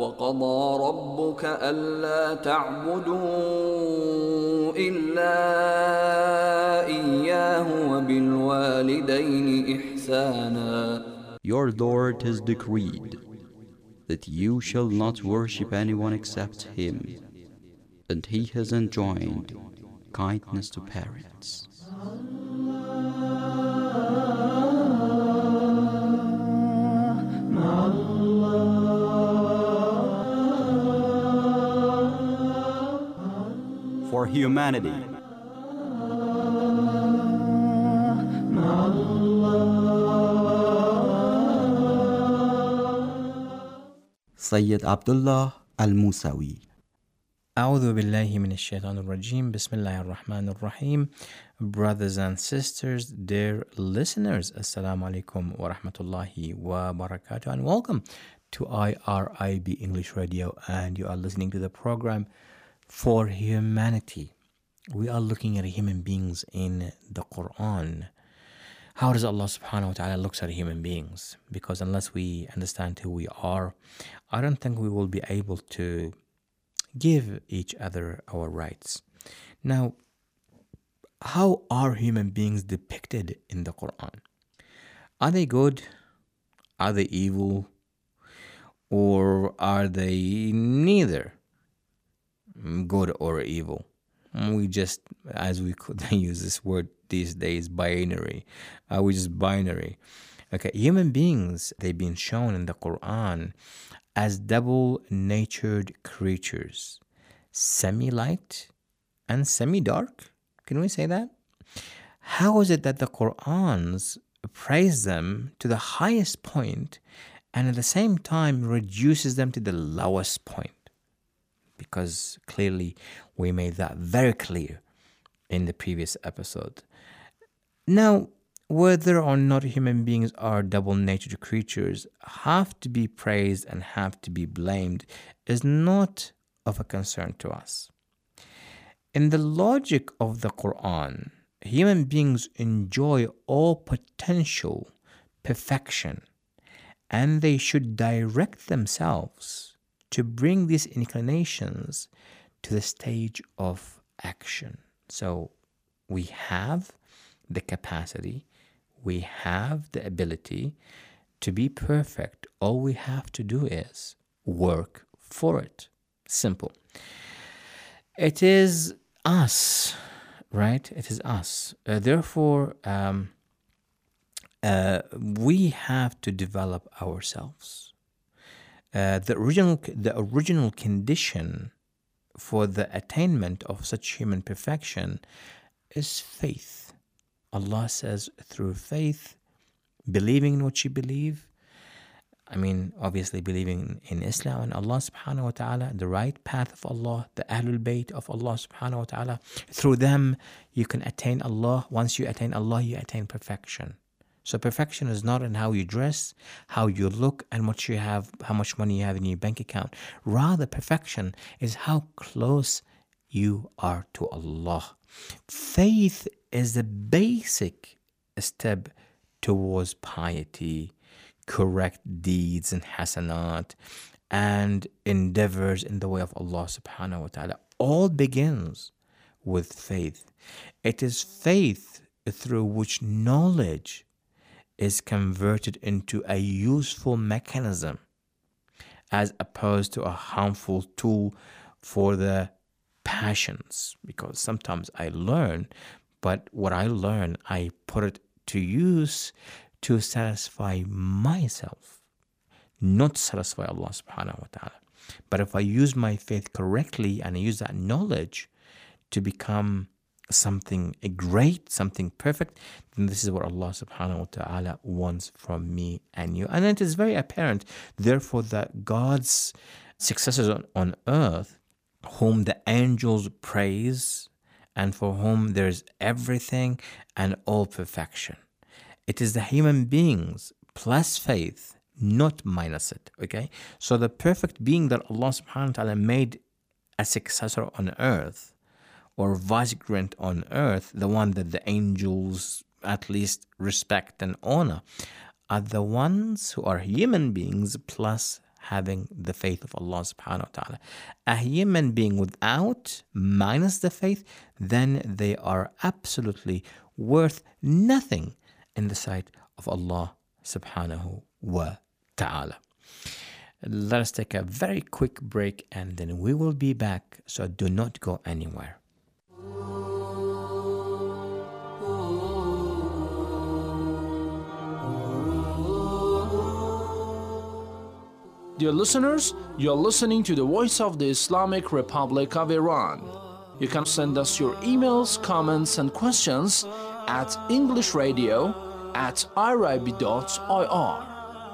وقضى ربك ألا تعبدوا إلا إياه وبالوالدين إحسانا. Your Lord has decreed that you shall not worship anyone except Him, and He has enjoined kindness to parents. For humanity. Sayyid Abdullah Al-Musawi. أعوذ بالله من الشيطان الرجيم. بسم الله الرحمن الرحيم. Brothers and sisters, dear listeners, Assalamu alaikum wa rahmatullahi wa barakatuh, and welcome to IRIB English Radio, and you are listening to the program For Humanity. We are looking at human beings in the Quran. How does Allah subhanahu wa ta'ala looks at human beings? Because unless we understand who we are, I don't think we will be able to give each other our rights. Now, how are human beings depicted in the Quran? Are they good? Are they evil? Or are they neither good or evil? We just, as we could use this word these days, binary. We just binary. Okay, human beings, they've been shown in the Quran as double-natured creatures, semi-light and semi-dark. Can we say that? How is it that the Qurans praise them to the highest point and at the same time reduces them to the lowest point? Because clearly we made that very clear in the previous episode. Now, whether or not human beings are double-natured creatures, have to be praised and have to be blamed, is not of a concern to us. In the logic of the Quran, human beings enjoy all potential perfection, and they should direct themselves to bring these inclinations to the stage of action. So we have the capacity, we have the ability to be perfect. All we have to do is work for it. Simple. It is us, right? It is us. Therefore, we have to develop ourselves. The original condition for the attainment of such human perfection is faith. Allah says through faith, believing in what you believe, obviously believing in Islam and Allah subhanahu wa ta'ala, the right path of Allah, the Ahlul Bayt of Allah subhanahu wa ta'ala. Through them, you can attain Allah. Once you attain Allah, you attain perfection. So perfection is not in how you dress, how you look, and what you have, how much money you have in your bank account. Rather, perfection is how close you are to Allah. Faith is the basic step towards piety, correct deeds and hasanat, and endeavors in the way of Allah subhanahu wa ta'ala. All begins with faith. It is faith through which knowledge is converted into a useful mechanism as opposed to a harmful tool for the passions. Because sometimes I learn, but what I learn, I put it to use to satisfy myself, not satisfy Allah subhanahu wa ta'ala. But if I use my faith correctly and I use that knowledge to become something great, something perfect, then this is what Allah subhanahu wa ta'ala wants from me and you. And it is very apparent, therefore, that God's successors on earth, whom the angels praise and for whom there is everything and all perfection. It is the human beings plus faith, not minus it, okay? So the perfect being that Allah subhanahu wa ta'ala made a successor on earth, or vicegerent on earth, the one that the angels at least respect and honor, are the ones who are human beings plus having the faith of Allah subhanahu wa ta'ala. A human being without, minus the faith, then they are absolutely worth nothing in the sight of Allah subhanahu wa ta'ala. Let us take a very quick break and then we will be back, so do not go anywhere. Dear listeners, you're listening to the Voice of the Islamic Republic of Iran. You can send us your emails, comments, and questions at englishradio@irib.ir.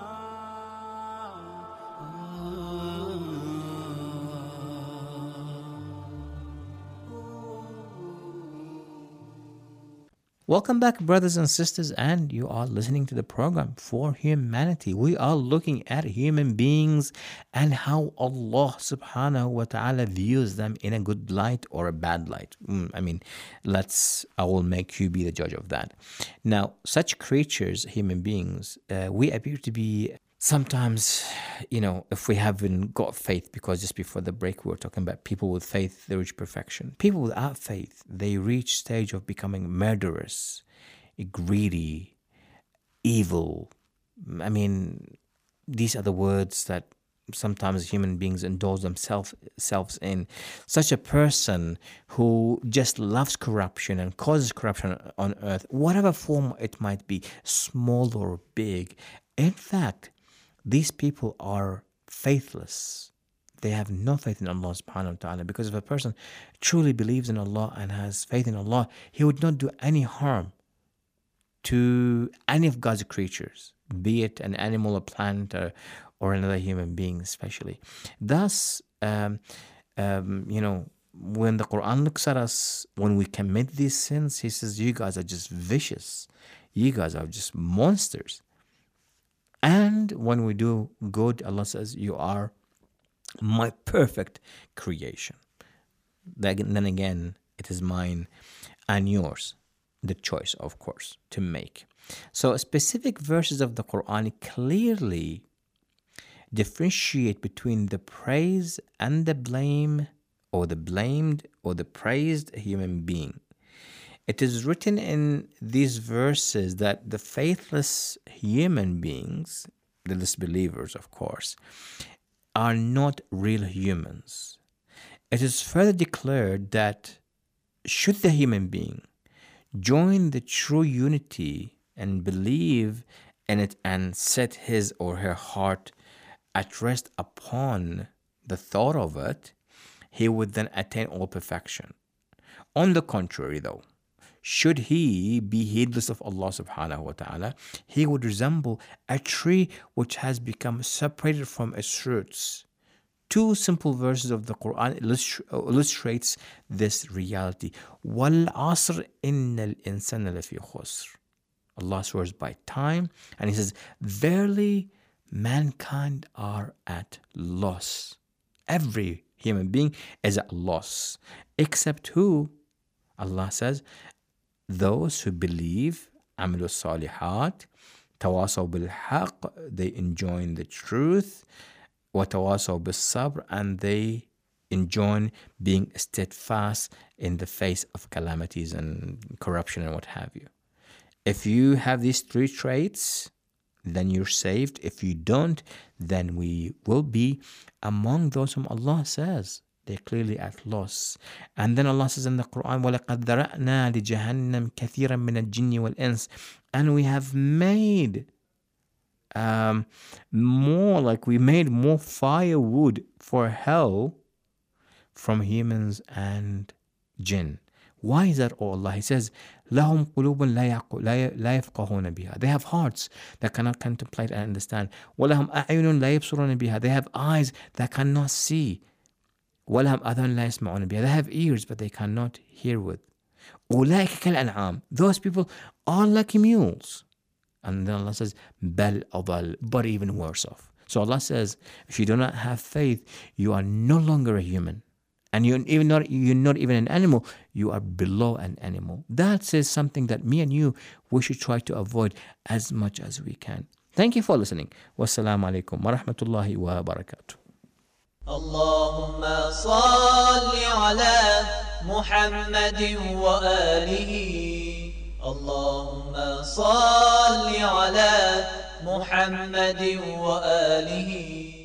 Welcome back, brothers and sisters, and you are listening to the program For Humanity. We are looking at human beings and how Allah subhanahu wa ta'ala views them in a good light or a bad light. I will make you be the judge of that. Now, such creatures, human beings, we appear to be sometimes, if we haven't got faith, because just before the break we were talking about people with faith, they reach perfection. People without faith, they reach stage of becoming murderous, greedy, evil. I mean, these are the words that sometimes human beings indulge themselves in. Such a person who just loves corruption and causes corruption on earth, whatever form it might be, small or big. In fact, these people are faithless. They have no faith in Allah subhanahu wa ta'ala, because if a person truly believes in Allah and has faith in Allah, he would not do any harm to any of God's creatures, be it an animal, a plant, or another human being especially. Thus, when the Quran looks at us, when we commit these sins, He says, you guys are just vicious. You guys are just monsters. And when we do good, Allah says, you are my perfect creation. Then again, it is mine and yours, the choice, of course, to make. So specific verses of the Quran clearly differentiate between the praise and the blame, or the blamed or the praised human being. It is written in these verses that the faithless human beings, the disbelievers of course, are not real humans. It is further declared that should the human being join the true unity and believe in it and set his or her heart at rest upon the thought of it, he would then attain all perfection. On the contrary though, should he be heedless of Allah subhanahu wa ta'ala, he would resemble a tree which has become separated from its roots. Two simple verses of the Quran illustrates this reality. وَالْعَصْرِ إِنَّ الْإِنسَانَ لَفِي خُسْرٍ. Allah swears by time, and He says, verily mankind are at loss. Every human being is at loss, except who? Allah says, those who believe, عملوا الصالحات, تواصوا بالحق, they enjoin the truth, وتواصوا بالصبر, and they enjoin being steadfast in the face of calamities and corruption and what have you. If you have these three traits, then you're saved. If you don't, then we will be among those whom Allah says they're clearly at loss. And then Allah says in the Quran, وَلَقَدْ ذَرَأْنَا لِجَهَنَّمْ كَثِيرًا مِنَ الْجِنِّ وَالْإِنسِ, and we have made we made more firewood for hell from humans and jinn. Why is that, oh Allah? He says, لَهُمْ قُلُوبٌ لَا يَفْقَهُونَ بِهَا. They have hearts that cannot contemplate and understand. وَلَهُمْ أَعْيُنٌ لَا يَبْصُرُونَ بِهَا. They have eyes that cannot see. وَلَهُمْ أَذَنٌ لَا يَسْمَعُونَ بِهَا. They have ears but they cannot hear with. أُولَٰئِكَ كَالْأَنْعَامِ. Those people are like mules. And then Allah says, بَلْ أَضَلْ, but even worse off. So Allah says, if you do not have faith, you are no longer a human. And you're not even an animal, you are below an animal. That says something that me and you, we should try to avoid as much as we can. Thank you for listening. Wassalamu alaikum wa rahmatullahi wa barakatuh. اللهم صل على محمد وآله اللهم صل على محمد وآله